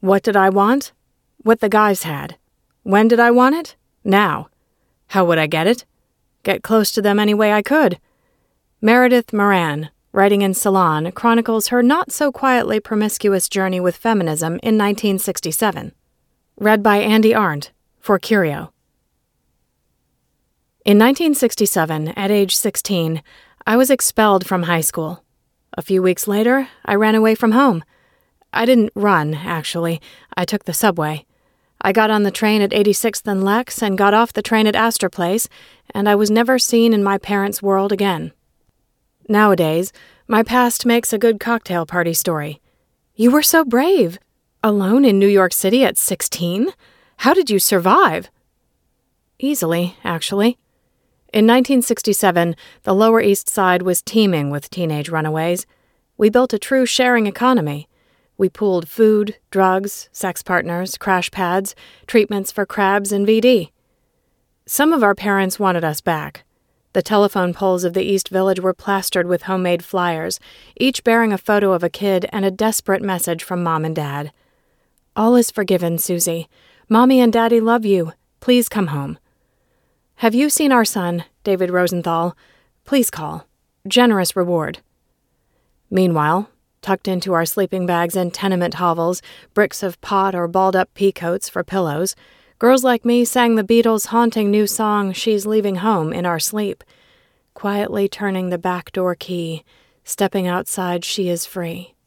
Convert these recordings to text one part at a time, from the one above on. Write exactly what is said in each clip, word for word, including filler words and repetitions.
What did I want? What the guys had. When did I want it? Now. How would I get it? Get close to them any way I could. Meredith Moran, writing in Salon, chronicles her not-so-quietly promiscuous journey with feminism in nineteen sixty-seven. Read by Andy Arndt, for Curio. In nineteen sixty-seven, at age sixteen, I was expelled from high school. A few weeks later, I ran away from home. I didn't run, actually. I took the subway. I got on the train at eighty-sixth and Lex and got off the train at Astor Place, and I was never seen in my parents' world again. Nowadays, my past makes a good cocktail party story. You were so brave. Alone in New York City at sixteen? How did you survive? Easily, actually. In nineteen sixty-seven, the Lower East Side was teeming with teenage runaways. We built a true sharing economy. We pooled food, drugs, sex partners, crash pads, treatments for crabs, and V D. Some of our parents wanted us back. The telephone poles of the East Village were plastered with homemade flyers, each bearing a photo of a kid and a desperate message from Mom and Dad. All is forgiven, Susie. Mommy and Daddy love you. Please come home. Have you seen our son, David Rosenthal? Please call. Generous reward. Meanwhile, tucked into our sleeping bags and tenement hovels, bricks of pot or balled-up peacoats for pillows, girls like me sang the Beatles' haunting new song, She's Leaving Home, in our sleep, quietly turning the back door key, stepping outside she is free.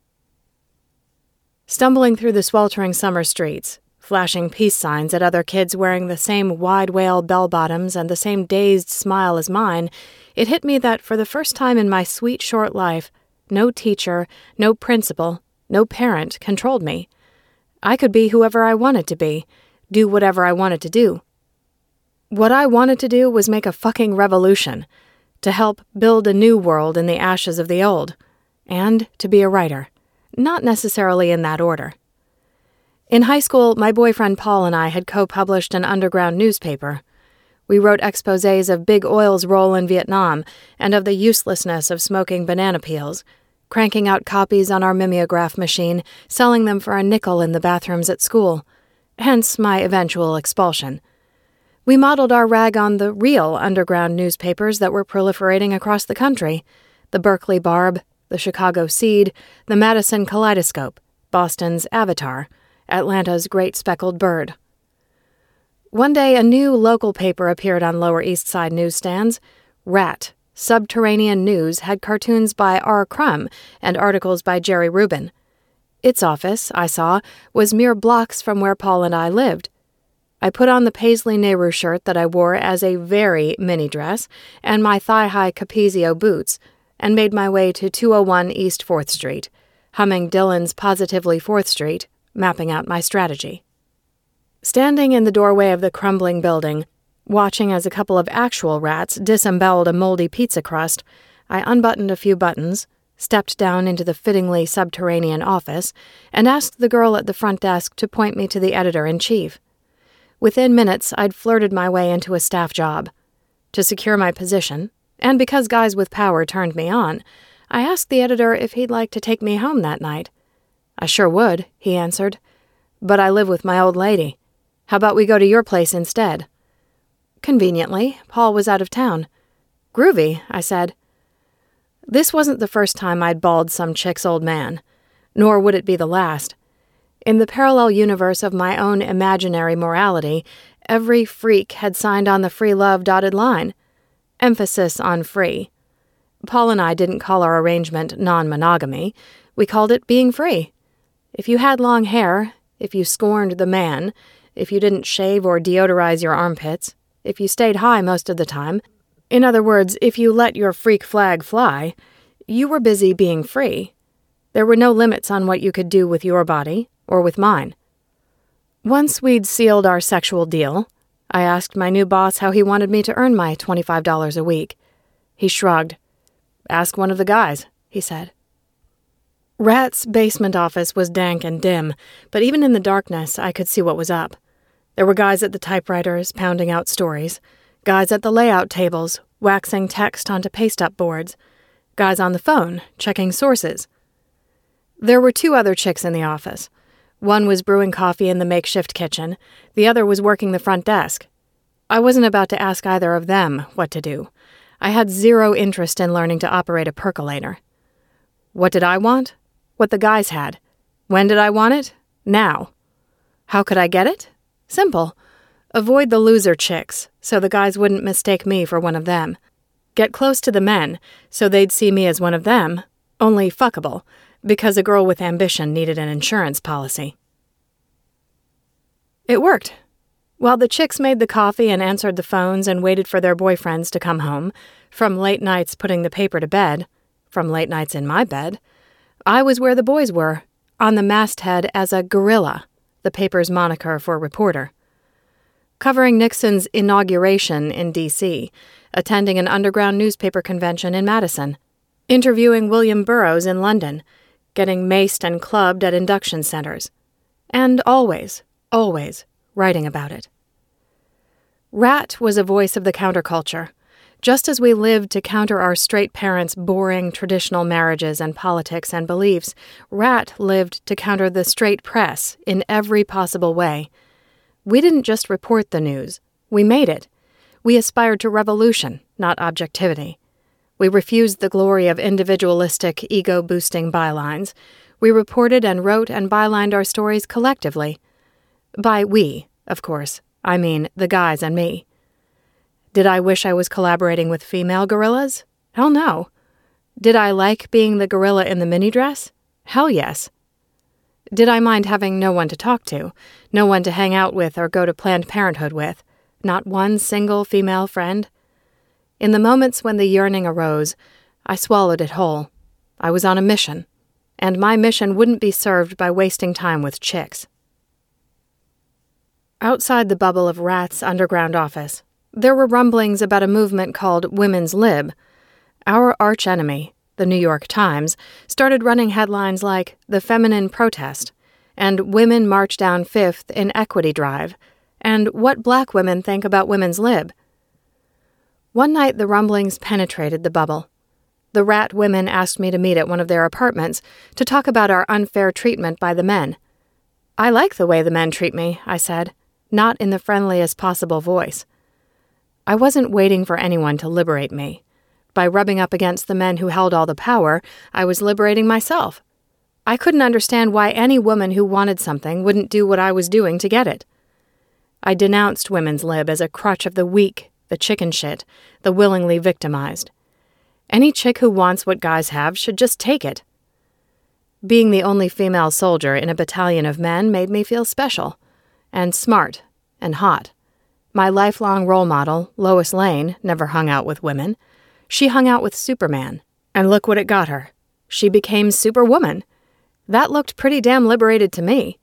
Stumbling through the sweltering summer streets, flashing peace signs at other kids wearing the same wide-wale bell-bottoms and the same dazed smile as mine, it hit me that for the first time in my sweet short life, no teacher, no principal, no parent controlled me. I could be whoever I wanted to be, do whatever I wanted to do. What I wanted to do was make a fucking revolution, to help build a new world in the ashes of the old, and to be a writer, not necessarily in that order. In high school, my boyfriend Paul and I had co-published an underground newspaper. We wrote exposés of Big Oil's role in Vietnam and of the uselessness of smoking banana peels, cranking out copies on our mimeograph machine, selling them for a nickel in the bathrooms at school, hence my eventual expulsion. We modeled our rag on the real underground newspapers that were proliferating across the country, the Berkeley Barb, the Chicago Seed, the Madison Kaleidoscope, Boston's Avatar, Atlanta's Great Speckled Bird. One day, a new local paper appeared on Lower East Side newsstands. Rat, Subterranean News, had cartoons by R. Crumb and articles by Jerry Rubin. Its office, I saw, was mere blocks from where Paul and I lived. I put on the Paisley Nehru shirt that I wore as a very mini dress and my thigh-high Capezio boots, and made my way to two oh one East fourth Street, humming Dylan's Positively fourth Street, mapping out my strategy. Standing in the doorway of the crumbling building, watching as a couple of actual rats disemboweled a moldy pizza crust, I unbuttoned a few buttons, stepped down into the fittingly subterranean office, and asked the girl at the front desk to point me to the editor-in-chief. Within minutes, I'd flirted my way into a staff job. To secure my position, and because guys with power turned me on, I asked the editor if he'd like to take me home that night. I sure would, he answered. But I live with my old lady. How about we go to your place instead? Conveniently, Paul was out of town. Groovy, I said. This wasn't the first time I'd bawled some chick's old man, nor would it be the last. In the parallel universe of my own imaginary morality, every freak had signed on the free love dotted line. Emphasis on free. Paul and I didn't call our arrangement non-monogamy. We called it being free. If you had long hair, if you scorned the man, if you didn't shave or deodorize your armpits, if you stayed high most of the time, in other words, if you let your freak flag fly, you were busy being free. There were no limits on what you could do with your body or with mine. Once we'd sealed our sexual deal, I asked my new boss how he wanted me to earn my twenty-five dollars a week. He shrugged. Ask one of the guys, he said. Rat's basement office was dank and dim, but even in the darkness I could see what was up. There were guys at the typewriters pounding out stories, guys at the layout tables waxing text onto paste-up boards, guys on the phone checking sources. There were two other chicks in the office. One was brewing coffee in the makeshift kitchen. The other was working the front desk. I wasn't about to ask either of them what to do. I had zero interest in learning to operate a percolator. What did I want? What the guys had. When did I want it? Now. How could I get it? Simple. Avoid the loser chicks, so the guys wouldn't mistake me for one of them. Get close to the men, so they'd see me as one of them, only fuckable, because a girl with ambition needed an insurance policy. It worked. While the chicks made the coffee and answered the phones and waited for their boyfriends to come home, from late nights putting the paper to bed, from late nights in my bed, I was where the boys were, on the masthead as a guerrilla, the paper's moniker for reporter. Covering Nixon's inauguration in D C, attending an underground newspaper convention in Madison, interviewing William Burroughs in London, getting maced and clubbed at induction centers, and always, always writing about it. Rat was a voice of the counterculture. Just as we lived to counter our straight parents' boring traditional marriages and politics and beliefs, Rat lived to counter the straight press in every possible way. We didn't just report the news. We made it. We aspired to revolution, not objectivity. We refused the glory of individualistic, ego-boosting bylines. We reported and wrote and bylined our stories collectively. By we, of course, I mean the guys and me. Did I wish I was collaborating with female gorillas? Hell no. Did I like being the gorilla in the mini-dress? Hell yes. Did I mind having no one to talk to, no one to hang out with or go to Planned Parenthood with, not one single female friend? In the moments when the yearning arose, I swallowed it whole. I was on a mission, and my mission wouldn't be served by wasting time with chicks. Outside the bubble of Rat's underground office, there were rumblings about a movement called Women's Lib. Our archenemy, the New York Times, started running headlines like The Feminine Protest, and Women March Down Fifth in Equity Drive, and What Black Women Think About Women's Lib. One night the rumblings penetrated the bubble. The Rat women asked me to meet at one of their apartments to talk about our unfair treatment by the men. I like the way the men treat me, I said, not in the friendliest possible voice. I wasn't waiting for anyone to liberate me. By rubbing up against the men who held all the power, I was liberating myself. I couldn't understand why any woman who wanted something wouldn't do what I was doing to get it. I denounced Women's Lib as a crutch of the weak, the chicken shit, the willingly victimized. Any chick who wants what guys have should just take it. Being the only female soldier in a battalion of men made me feel special, and smart, and hot. My lifelong role model, Lois Lane, never hung out with women. She hung out with Superman, and look what it got her. She became Superwoman. That looked pretty damn liberated to me.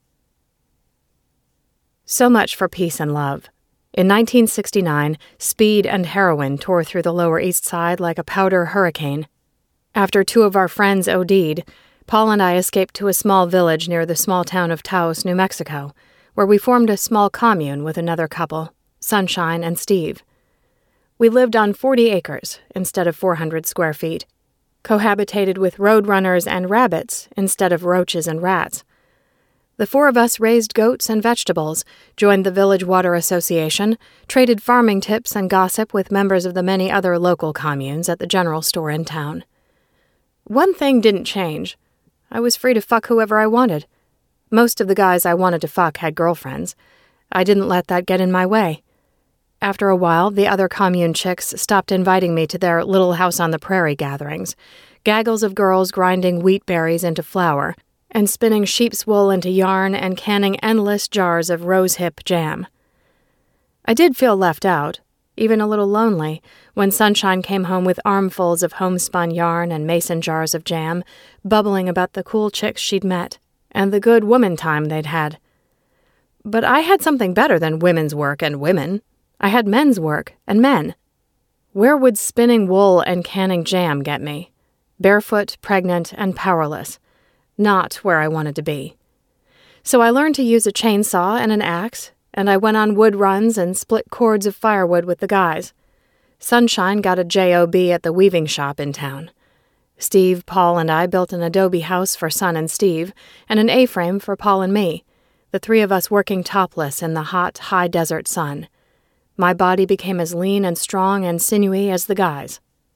So much for peace and love. In nineteen sixty-nine, speed and heroin tore through the Lower East Side like a powder hurricane. After two of our friends OD'd, Paul and I escaped to a small village near the small town of Taos, New Mexico, where we formed a small commune with another couple, Sunshine and Steve. We lived on forty acres instead of four hundred square feet, cohabitated with roadrunners and rabbits instead of roaches and rats. The four of us raised goats and vegetables, joined the Village Water Association, traded farming tips and gossip with members of the many other local communes at the general store in town. One thing didn't change. I was free to fuck whoever I wanted. Most of the guys I wanted to fuck had girlfriends. I didn't let that get in my way. After a while, the other commune chicks stopped inviting me to their Little House on the Prairie gatherings, gaggles of girls grinding wheat berries into flour, and spinning sheep's wool into yarn and canning endless jars of rosehip jam. I did feel left out, even a little lonely, when Sunshine came home with armfuls of homespun yarn and mason jars of jam, bubbling about the cool chicks she'd met, and the good woman time they'd had. But I had something better than women's work and women. I had men's work and men. Where would spinning wool and canning jam get me? Barefoot, pregnant, and powerless. Not where I wanted to be. So I learned to use a chainsaw and an axe, and I went on wood runs and split cords of firewood with the guys. Sunshine got a job at the weaving shop in town. Steve, Paul, and I built an adobe house for Sun and Steve, and an A-frame for Paul and me. the three of us working topless in the hot, high desert sun. My body became as lean and strong and sinewy as the guys.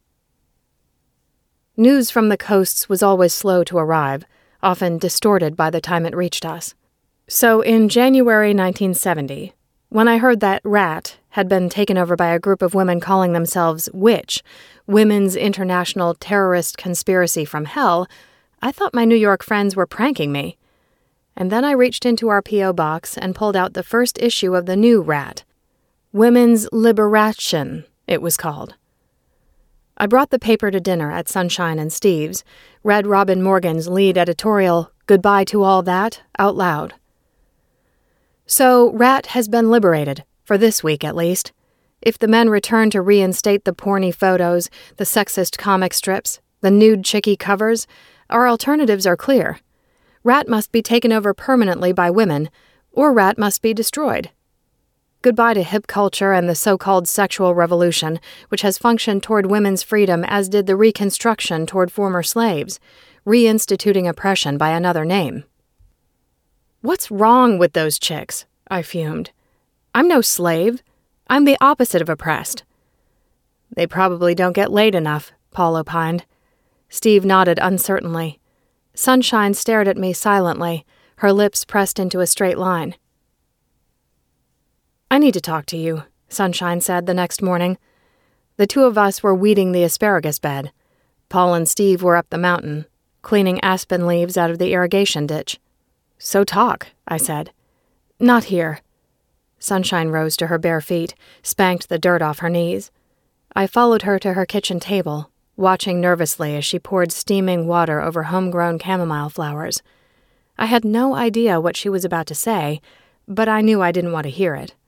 News from the coasts was always slow to arrive, often distorted by the time it reached us. So in January nineteen seventy, when I heard that RAT had been taken over by a group of women calling themselves WITCH, Women's International Terrorist Conspiracy from Hell, I thought my New York friends were pranking me. And then I reached into our P O box and pulled out the first issue of the new RAT. Women's Liberation, it was called. I brought the paper to dinner at Sunshine and Steve's, read Robin Morgan's lead editorial, Goodbye to All That, out loud. So, RAT has been liberated, for this week at least. If the men return to reinstate the porny photos, the sexist comic strips, the nude chickie covers, our alternatives are clear. RAT must be taken over permanently by women, or RAT must be destroyed. Goodbye to hip culture and the so-called sexual revolution, which has functioned toward women's freedom as did the Reconstruction toward former slaves, reinstituting oppression by another name. What's wrong with those chicks? I fumed. I'm no slave. I'm the opposite of oppressed. They probably don't get laid enough, Paul opined. Steve nodded uncertainly. Sunshine stared at me silently, her lips pressed into a straight line. I need to talk to you, Sunshine said the next morning. The two of us were weeding the asparagus bed. Paul and Steve were up the mountain, cleaning aspen leaves out of the irrigation ditch. So talk, I said. Not here. Sunshine rose to her bare feet, spanked the dirt off her knees. I followed her to her kitchen table, watching nervously as she poured steaming water over homegrown chamomile flowers. I had no idea what she was about to say, but I knew I didn't want to hear it.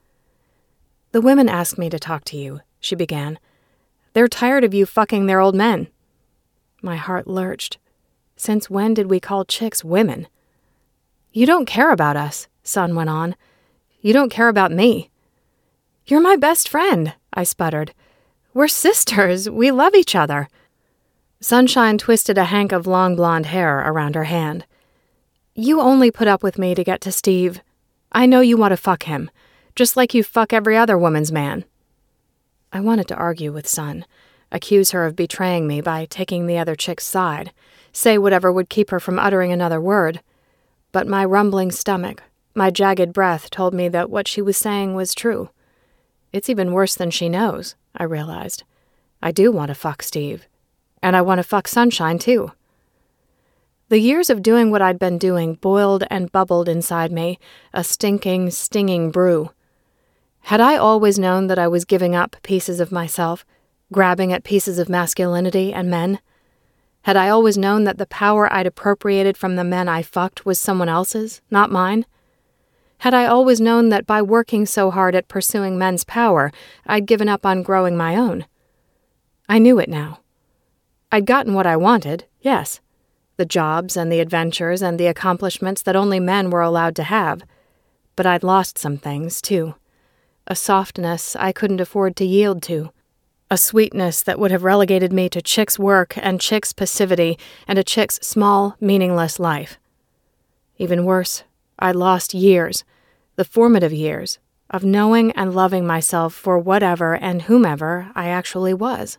The women asked me to talk to you, she began. They're tired of you fucking their old men. My heart lurched. Since when did we call chicks women? You don't care about us, Sun went on. You don't care about me. You're my best friend, I sputtered. We're sisters. We love each other. Sunshine twisted a hank of long blonde hair around her hand. You only put up with me to get to Steve. I know you want to fuck him, just like you fuck every other woman's man. I wanted to argue with Sun, accuse her of betraying me by taking the other chick's side, say whatever would keep her from uttering another word. But my rumbling stomach, my jagged breath told me that what she was saying was true. It's even worse than she knows, I realized. I do want to fuck Steve. And I want to fuck Sunshine, too. The years of doing what I'd been doing boiled and bubbled inside me, a stinking, stinging brew. Had I always known that I was giving up pieces of myself, grabbing at pieces of masculinity and men? Had I always known that the power I'd appropriated from the men I fucked was someone else's, not mine? Had I always known that by working so hard at pursuing men's power, I'd given up on growing my own? I knew it now. I'd gotten what I wanted, yes. The jobs and the adventures and the accomplishments that only men were allowed to have. But I'd lost some things, too. A softness I couldn't afford to yield to. A sweetness that would have relegated me to chick's work and chick's passivity and a chick's small, meaningless life. Even worse, I'd lost years, the formative years, of knowing and loving myself for whatever and whomever I actually was.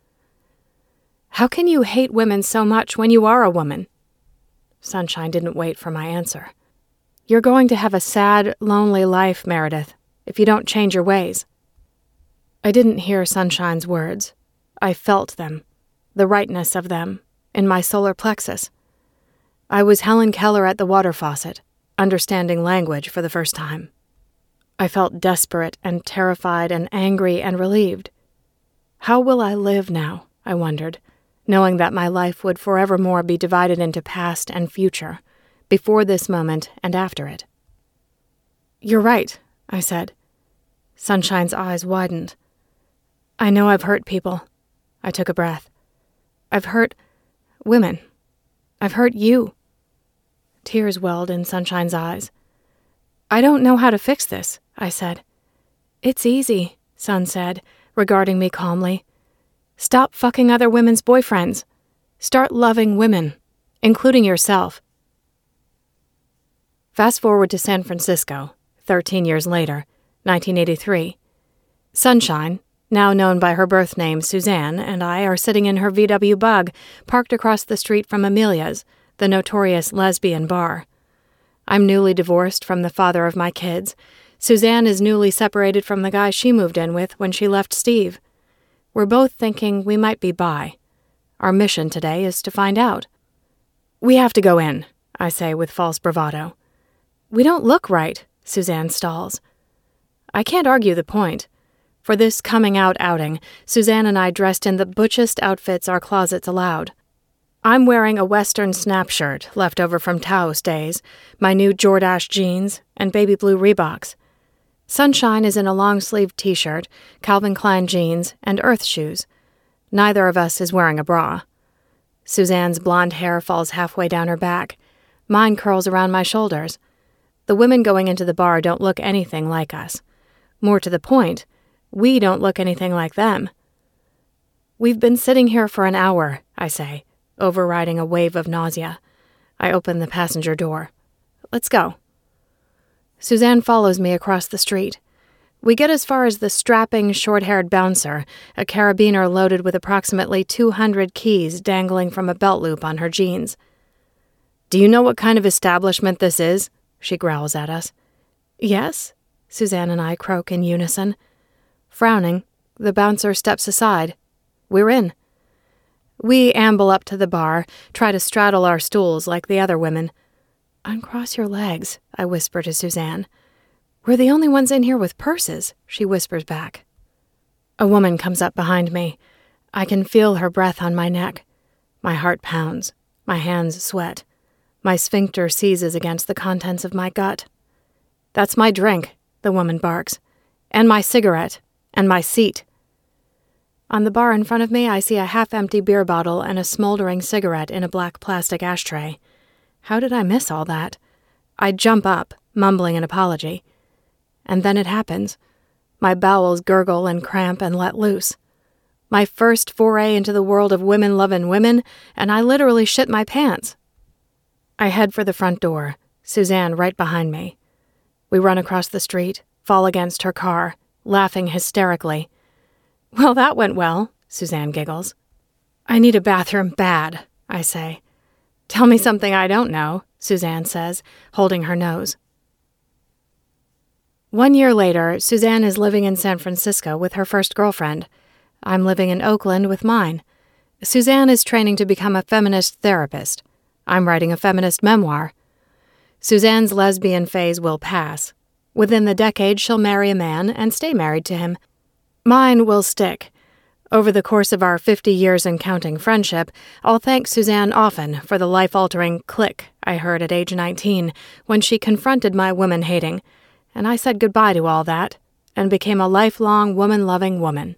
How can you hate women so much when you are a woman? Sunshine didn't wait for my answer. You're going to have a sad, lonely life, Meredith, if you don't change your ways. I didn't hear Sunshine's words. I felt them, the rightness of them, in my solar plexus. I was Helen Keller at the water faucet, understanding language for the first time. I felt desperate and terrified and angry and relieved. How will I live now, I wondered, knowing that my life would forevermore be divided into past and future, before this moment and after it. You're right, I said. Sunshine's eyes widened. I know I've hurt people. I took a breath. I've hurt women. I've hurt you. Tears welled in Sunshine's eyes. I don't know how to fix this, I said. It's easy, Sun said, regarding me calmly. Stop fucking other women's boyfriends. Start loving women, including yourself. Fast forward to San Francisco, thirteen years later, nineteen eighty-three. Sunshine, now known by her birth name Suzanne, and I are sitting in her V W Bug, parked across the street from Amelia's, the notorious lesbian bar. I'm newly divorced from the father of my kids. Suzanne is newly separated from the guy she moved in with when she left Steve. We're both thinking we might be bi. Our mission today is to find out. We have to go in, I say with false bravado. We don't look right, Suzanne stalls. I can't argue the point. For this coming-out outing, Suzanne and I dressed in the butchest outfits our closets allowed. I'm wearing a Western snap shirt left over from Taos days, my new Jordache jeans, and baby blue Reeboks. Sunshine is in a long-sleeved t-shirt, Calvin Klein jeans, and Earth shoes. Neither of us is wearing a bra. Suzanne's blonde hair falls halfway down her back. Mine curls around my shoulders. The women going into the bar don't look anything like us. More to the point, we don't look anything like them. We've been sitting here for an hour, I say, overriding a wave of nausea. I open the passenger door. Let's go. Suzanne follows me across the street. We get as far as the strapping, short-haired bouncer, a carabiner loaded with approximately two hundred keys dangling from a belt loop on her jeans. Do you know what kind of establishment this is? She growls at us. Yes, Suzanne and I croak in unison. Frowning, the bouncer steps aside. We're in. We amble up to the bar, try to straddle our stools like the other women. Uncross your legs, I whisper to Suzanne. We're the only ones in here with purses, she whispers back. A woman comes up behind me. I can feel her breath on my neck. My heart pounds. My hands sweat. My sphincter seizes against the contents of my gut. That's my drink, the woman barks. And my cigarette. And my seat. On the bar in front of me, I see a half-empty beer bottle and a smoldering cigarette in a black plastic ashtray. How did I miss all that? I jump up, mumbling an apology. And then it happens. My bowels gurgle and cramp and let loose. My first foray into the world of women-lovin' women, and I literally shit my pants. I head for the front door, Suzanne right behind me. We run across the street, fall against her car, laughing hysterically. Well, that went well, Suzanne giggles. I need a bathroom bad, I say. Tell me something I don't know, Suzanne says, holding her nose. One year later, Suzanne is living in San Francisco with her first girlfriend. I'm living in Oakland with mine. Suzanne is training to become a feminist therapist. I'm writing a feminist memoir. Suzanne's lesbian phase will pass. Within the decade, she'll marry a man and stay married to him. Mine will stick. Over the course of our fifty years and counting friendship, I'll thank Suzanne often for the life-altering click I heard at age nineteen when she confronted my woman-hating, and I said goodbye to all that and became a lifelong woman-loving woman.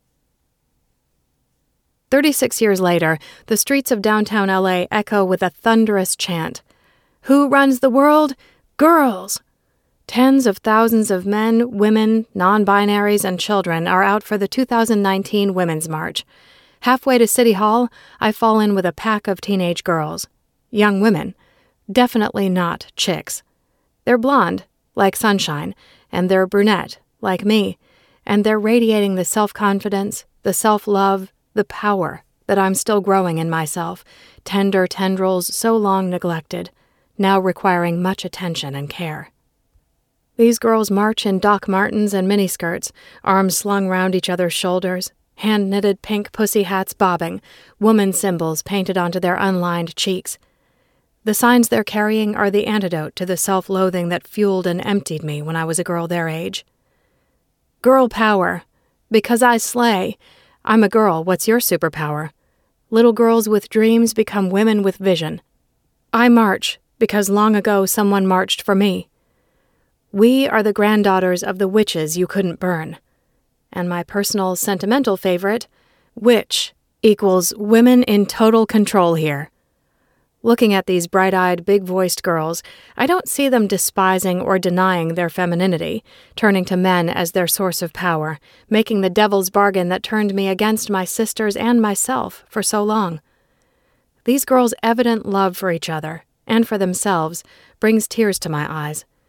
Thirty-six years later, the streets of downtown L A echo with a thunderous chant. Who runs the world? Girls! Tens of thousands of men, women, non-binaries, and children are out for the two thousand nineteen Women's March. Halfway to City Hall, I fall in with a pack of teenage girls. Young women. Definitely not chicks. They're blonde, like Sunshine, and they're brunette, like me, and they're radiating the self-confidence, the self-love, the power that I'm still growing in myself, tender tendrils so long neglected, now requiring much attention and care. These girls march in Doc Martens and miniskirts, arms slung round each other's shoulders, hand-knitted pink pussy hats bobbing, woman symbols painted onto their unlined cheeks. The signs they're carrying are the antidote to the self-loathing that fueled and emptied me when I was a girl their age. Girl power. Because I slay. I'm a girl, what's your superpower? Little girls with dreams become women with vision. I march, because long ago someone marched for me. We are the granddaughters of the witches you couldn't burn. And my personal sentimental favorite, witch equals women in total control here. Looking at these bright-eyed, big-voiced girls, I don't see them despising or denying their femininity, turning to men as their source of power, making the devil's bargain that turned me against my sisters and myself for so long. These girls' evident love for each other, and for themselves, brings tears to my eyes.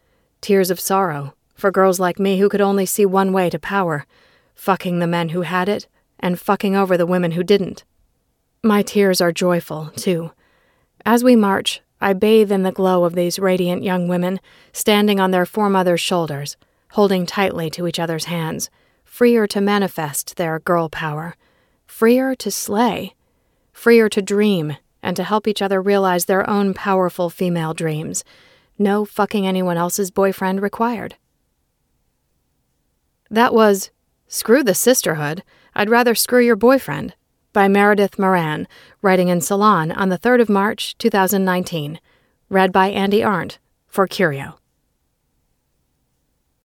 Tears of sorrow, for girls like me who could only see one way to power, fucking the men who had it, and fucking over the women who didn't. My tears are joyful, too. As we march, I bathe in the glow of these radiant young women, standing on their foremothers' shoulders, holding tightly to each other's hands, freer to manifest their girl power, freer to slay, freer to dream and to help each other realize their own powerful female dreams. No fucking anyone else's boyfriend required. That was Screw the Sisterhood, I'd Rather Screw Your Boyfriend, by Meredith Moran, writing in Salon on the third of March, two thousand nineteen. Read by Andy Arndt for Curio.